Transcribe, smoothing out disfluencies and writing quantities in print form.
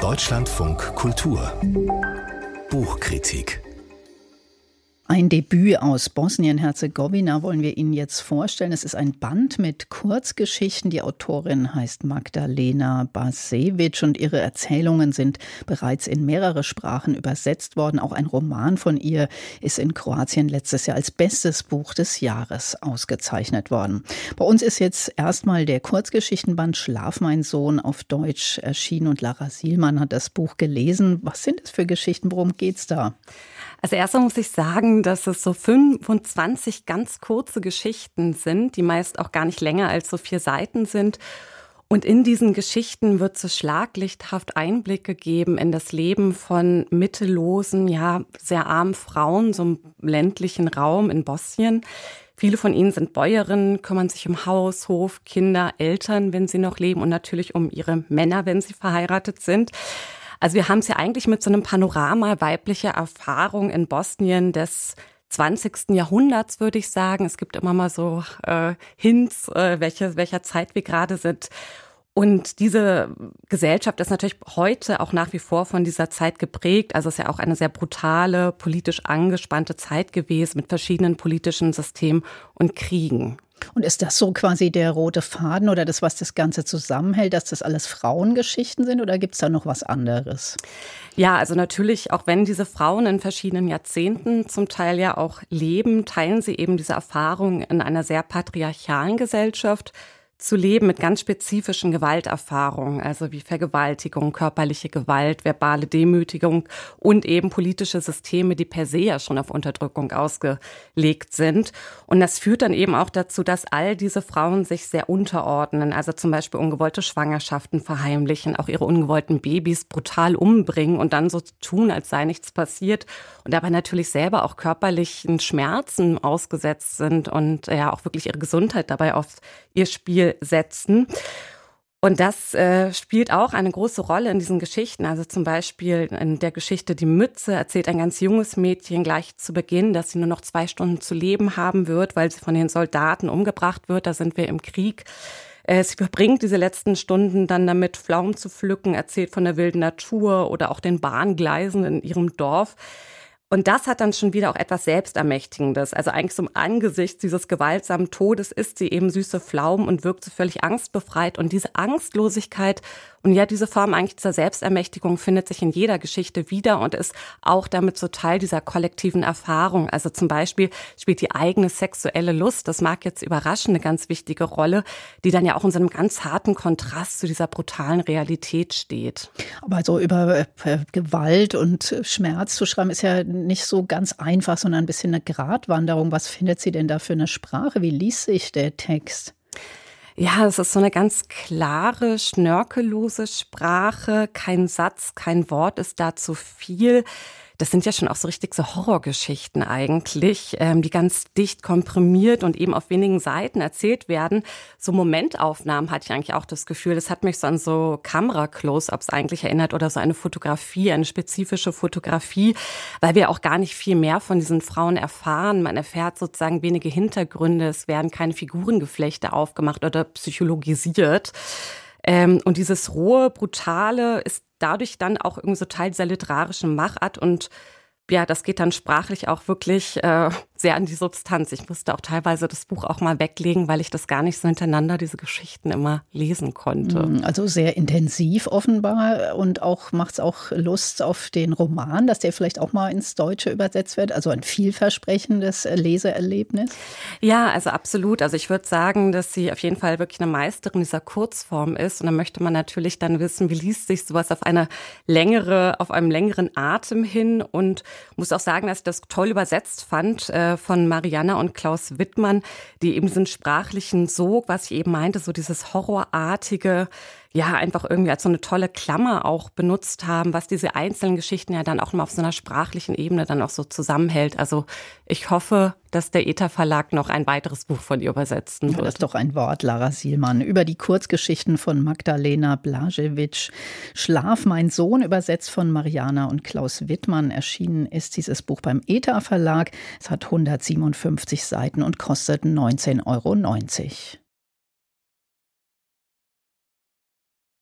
Deutschlandfunk Kultur Buchkritik. Ein Debüt aus Bosnien-Herzegowina wollen wir Ihnen jetzt vorstellen. Es ist ein Band mit Kurzgeschichten. Die Autorin heißt Magdalena Basevic und ihre Erzählungen sind bereits in mehrere Sprachen übersetzt worden. Auch ein Roman von ihr ist in Kroatien letztes Jahr als bestes Buch des Jahres ausgezeichnet worden. Bei uns ist jetzt erstmal der Kurzgeschichtenband Schlaf, mein Sohn auf Deutsch erschienen und Lara Sielmann hat das Buch gelesen. Was sind es für Geschichten? Worum geht's da? Also erstmal muss ich sagen, dass es so 25 ganz kurze Geschichten sind, die meist auch gar nicht länger als so 4 Seiten sind. Und in diesen Geschichten wird so schlaglichthaft Einblick gegeben in das Leben von mittellosen, ja, sehr armen Frauen, so im ländlichen Raum in Bosnien. Viele von ihnen sind Bäuerinnen, kümmern sich um Haus, Hof, Kinder, Eltern, wenn sie noch leben und natürlich um ihre Männer, wenn sie verheiratet sind. Also wir haben es ja eigentlich mit so einem Panorama weiblicher Erfahrung in Bosnien des 20. Jahrhunderts, würde ich sagen. Es gibt immer mal so Hints, welcher Zeit wir gerade sind. Und diese Gesellschaft ist natürlich heute auch nach wie vor von dieser Zeit geprägt. Also es ist ja auch eine sehr brutale, politisch angespannte Zeit gewesen mit verschiedenen politischen Systemen und Kriegen. Und ist das so quasi der rote Faden oder das, was das Ganze zusammenhält, dass das alles Frauengeschichten sind oder gibt es da noch was anderes? Ja, also natürlich, auch wenn diese Frauen in verschiedenen Jahrzehnten zum Teil ja auch leben, teilen sie eben diese Erfahrung in einer sehr patriarchalen Gesellschaft zu leben mit ganz spezifischen Gewalterfahrungen, also wie Vergewaltigung, körperliche Gewalt, verbale Demütigung und eben politische Systeme, die per se ja schon auf Unterdrückung ausgelegt sind. Und das führt dann eben auch dazu, dass all diese Frauen sich sehr unterordnen, also zum Beispiel ungewollte Schwangerschaften verheimlichen, auch ihre ungewollten Babys brutal umbringen und dann so tun, als sei nichts passiert und dabei natürlich selber auch körperlichen Schmerzen ausgesetzt sind und ja auch wirklich ihre Gesundheit dabei auf ihr Spiel setzen. Und das spielt auch eine große Rolle in diesen Geschichten. Also zum Beispiel in der Geschichte Die Mütze erzählt ein ganz junges Mädchen gleich zu Beginn, dass sie nur noch 2 Stunden zu leben haben wird, weil sie von den Soldaten umgebracht wird. Da sind wir im Krieg. Sie verbringt diese letzten Stunden dann damit, Pflaumen zu pflücken, erzählt von der wilden Natur oder auch den Bahngleisen in ihrem Dorf. Und das hat dann schon wieder auch etwas Selbstermächtigendes. Also eigentlich so im Angesicht dieses gewaltsamen Todes isst sie eben süße Pflaumen und wirkt so völlig angstbefreit. Und diese Angstlosigkeit und ja, diese Form eigentlich dieser Selbstermächtigung findet sich in jeder Geschichte wieder und ist auch damit so Teil dieser kollektiven Erfahrung. Also zum Beispiel spielt die eigene sexuelle Lust, das mag jetzt überraschen, eine ganz wichtige Rolle, die dann ja auch in so einem ganz harten Kontrast zu dieser brutalen Realität steht. Aber so über Gewalt und Schmerz zu schreiben, ist ja nicht so ganz einfach, sondern ein bisschen eine Gratwanderung. Was findet sie denn da für eine Sprache? Wie liest sich der Text? Ja, es ist so eine ganz klare, schnörkellose Sprache. Kein Satz, kein Wort ist da zu viel. Das sind ja schon auch so richtig so Horrorgeschichten eigentlich, die ganz dicht komprimiert und eben auf wenigen Seiten erzählt werden. So Momentaufnahmen hatte ich eigentlich auch das Gefühl, das hat mich so an so Kamera-Close-ups eigentlich erinnert oder so eine Fotografie, eine spezifische Fotografie, weil wir auch gar nicht viel mehr von diesen Frauen erfahren. Man erfährt sozusagen wenige Hintergründe, es werden keine Figurengeflechte aufgemacht oder psychologisiert. Und dieses rohe, brutale ist dadurch dann auch irgendwie so Teil dieser literarischen Machart und ja, das geht dann sprachlich auch wirklich sehr an die Substanz. Ich musste auch teilweise das Buch auch mal weglegen, weil ich das gar nicht so hintereinander, diese Geschichten immer lesen konnte. Also sehr intensiv offenbar und auch macht es auch Lust auf den Roman, dass der vielleicht auch mal ins Deutsche übersetzt wird. Also ein vielversprechendes Leseerlebnis. Ja, also absolut. Also ich würde sagen, dass sie auf jeden Fall wirklich eine Meisterin dieser Kurzform ist. Und dann möchte man natürlich dann wissen, wie liest sich sowas auf einem längeren Atem hin und muss auch sagen, dass ich das toll übersetzt fand von Marianna und Klaus Wittmann, die eben diesen sprachlichen Sog, was ich eben meinte, so dieses Horrorartige, ja, einfach irgendwie als so eine tolle Klammer auch benutzt haben, was diese einzelnen Geschichten ja dann auch mal auf so einer sprachlichen Ebene dann auch so zusammenhält. Also ich hoffe, dass der ETA Verlag noch ein weiteres Buch von ihr übersetzen wird. Ja, das ist doch ein Wort, Lara Sielmann. Über die Kurzgeschichten von Magdalena Blažević. Schlaf, mein Sohn, übersetzt von Marianna und Klaus Wittmann. Erschienen ist dieses Buch beim ETA Verlag. Es hat 157 Seiten und kostet 19,90 €.